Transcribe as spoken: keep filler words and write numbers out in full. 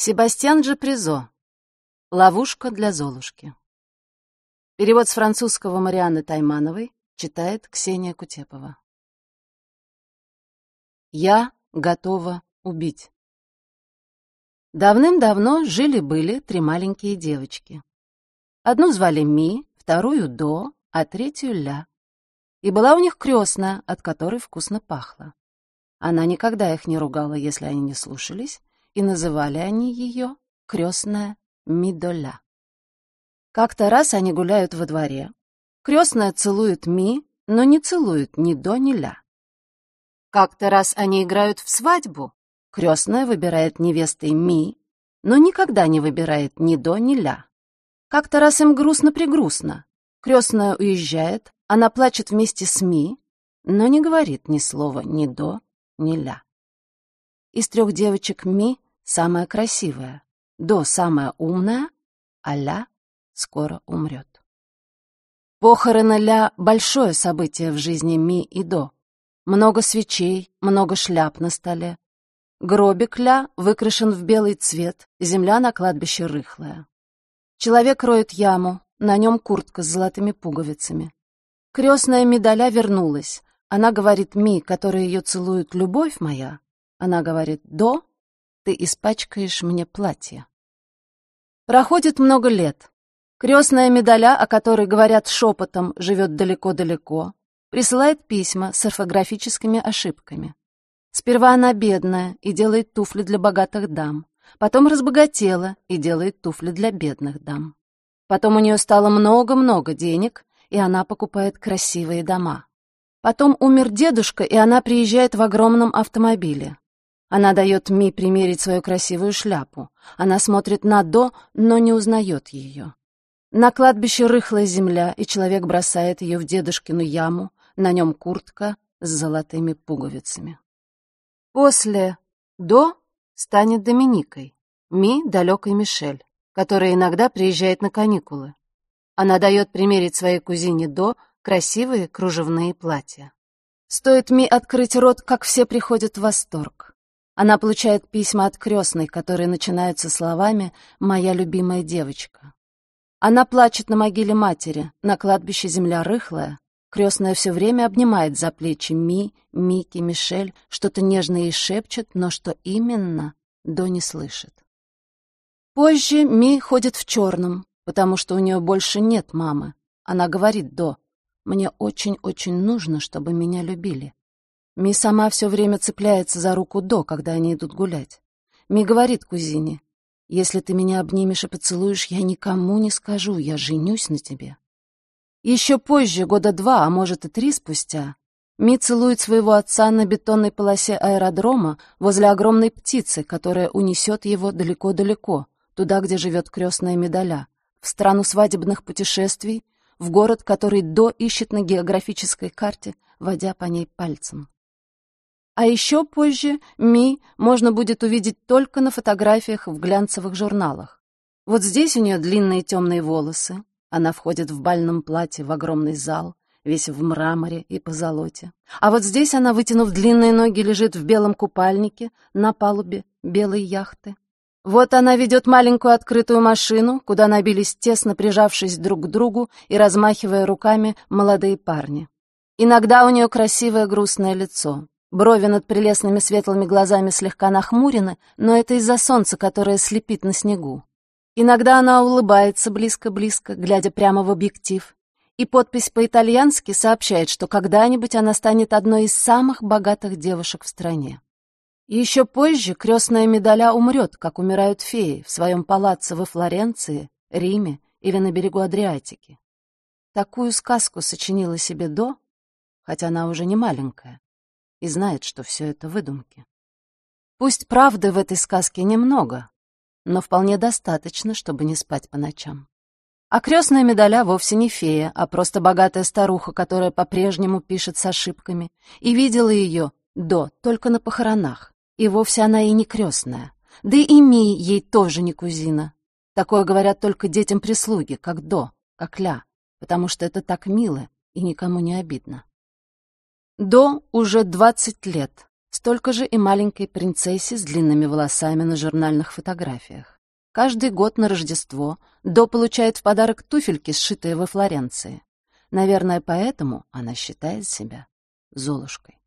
Себастьян Джапризо. «Ловушка для Золушки». Перевод с французского Марианны Таймановой читает Ксения Кутепова. Я готова убить. Давным-давно жили-были три маленькие девочки. Одну звали Ми, вторую До, а третью Ля. И была у них крестная, от которой вкусно пахло. Она никогда их не ругала, если они не слушались, и называли они ее крестная Ми-до-Ля. Как-то раз они гуляют во дворе. Крестная целует Ми, но не целует ни До, ни Ля. Как-то раз они играют в свадьбу. Крестная выбирает невестой Ми, но никогда не выбирает ни До, ни Ля. Как-то раз им грустно-прегрустно. Крестная уезжает, она плачет вместе с Ми, но не говорит ни слова ни До, ни Ля. Из трех девочек Ми самая красивая, До самая умная, а Ля скоро умрет. Похороны Ля — большое событие в жизни Ми и До. Много свечей, много шляп на столе. Гробик Ля выкрашен в белый цвет, земля на кладбище рыхлая. Человек роет яму, на нем куртка с золотыми пуговицами. Крестная Ми-до-Ля вернулась. Она говорит Ми, которая ее целует: «Любовь моя». Она говорит: «До, ты испачкаешь мне платье». Проходит много лет. Крестная Ми-до-Ля, о которой говорят шепотом, живет далеко-далеко, присылает письма с орфографическими ошибками. Сперва она бедная и делает туфли для богатых дам, потом разбогатела и делает туфли для бедных дам. Потом у нее стало много-много денег, и она покупает красивые дома. Потом умер дедушка, и она приезжает в огромном автомобиле. Она дает Ми примерить свою красивую шляпу. Она смотрит на До, но не узнает ее. На кладбище рыхлая земля, и человек бросает ее в дедушкину яму, на нем куртка с золотыми пуговицами. После До станет Доминикой, Ми — далекой Мишель, которая иногда приезжает на каникулы. Она дает примерить своей кузине До красивые кружевные платья. Стоит Ми открыть рот, как все приходят в восторг. Она получает письма от крестной, которые начинаются словами «Моя любимая девочка». Она плачет на могиле матери, на кладбище земля рыхлая. Крестная все время обнимает за плечи Ми, Мики, Мишель, что-то нежно ей шепчет, но что именно, До не слышит. Позже Ми ходит в черном, потому что у нее больше нет мамы. Она говорит До: «Мне очень-очень нужно, чтобы меня любили». Ми сама все время цепляется за руку До, когда они идут гулять. Ми говорит кузине: «Если ты меня обнимешь и поцелуешь, я никому не скажу, я женюсь на тебе». Еще позже, года два, а может и три спустя, Ми целует своего отца на бетонной полосе аэродрома возле огромной птицы, которая унесет его далеко-далеко, туда, где живет крестная Ми-до-Ля, в страну свадебных путешествий, в город, который До ищет на географической карте, водя по ней пальцем. А еще позже Ми можно будет увидеть только на фотографиях в глянцевых журналах. Вот здесь у нее длинные темные волосы. Она входит в бальном платье в огромный зал, весь в мраморе и позолоте. А вот здесь она, вытянув длинные ноги, лежит в белом купальнике на палубе белой яхты. Вот она ведет маленькую открытую машину, куда набились, тесно прижавшись друг к другу и размахивая руками, молодые парни. Иногда у нее красивое грустное лицо. Брови над прелестными светлыми глазами слегка нахмурены, но это из-за солнца, которое слепит на снегу. Иногда она улыбается близко-близко, глядя прямо в объектив, и подпись по-итальянски сообщает, что когда-нибудь она станет одной из самых богатых девушек в стране. Еще позже крестная Ми-до-Ля умрет, как умирают феи, в своем палаццо во Флоренции, Риме или на берегу Адриатики. Такую сказку сочинила себе До, хотя она уже не маленькая, и знает, что все это выдумки. Пусть правды в этой сказке немного, но вполне достаточно, чтобы не спать по ночам. А крестная Ми-до-Ля вовсе не фея, а просто богатая старуха, которая по-прежнему пишет с ошибками, и видела ее До только на похоронах, и вовсе она и не крестная. Да и Ми ей тоже не кузина. Такое говорят только детям прислуги, как До, как Ля, потому что это так мило и никому не обидно. До уже двадцать лет Столько же и маленькой принцессе с длинными волосами на журнальных фотографиях. Каждый год на Рождество До получает в подарок туфельки, сшитые во Флоренции. Наверное, поэтому она считает себя Золушкой.